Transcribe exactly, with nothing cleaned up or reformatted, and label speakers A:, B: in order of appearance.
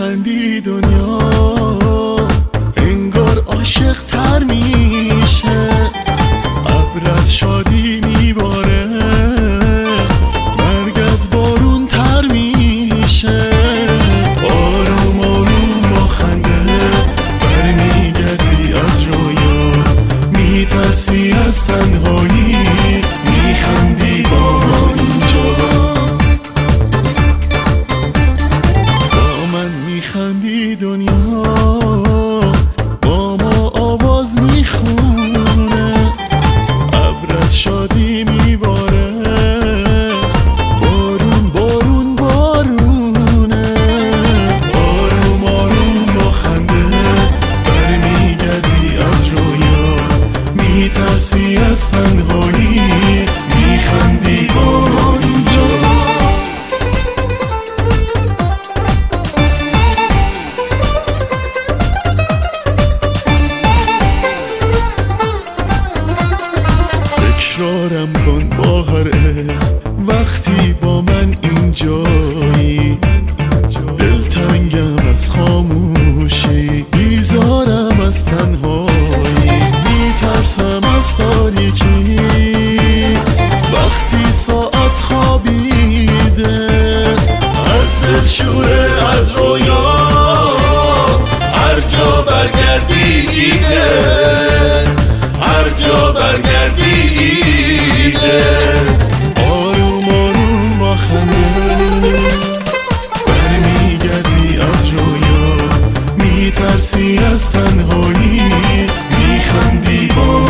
A: میخندی دنیا انگار عاشق تر میشه، ابر از شادی میباره، مرگ از بارون تر میشه. آروم آروم با خنده برمیگردی از رویا، میترسی از تنهایی، میخندی با ما اینجا. با من میخندی دنیا، با ما آواز میخونه، ابر از شادی میباره، بارون بارون بارونه. آروم آروم با خنده برمیگردی از رویا، میترسی از تنهایی، میخندی با ما اینجا. تکرارم کن با هر اسم وقتی با من اینجایی، دلتنگم از خاموشی، بیزارم از تنهایی، میترسم از تاریکی وقتی ساعت خوابیده، از دل شوره از رویا، هر جا برگردی ایده، هر جا برگردی ایده. آروم آروم با خنده برمیگردی از رویا، میترسی از تنهایی، میخندی با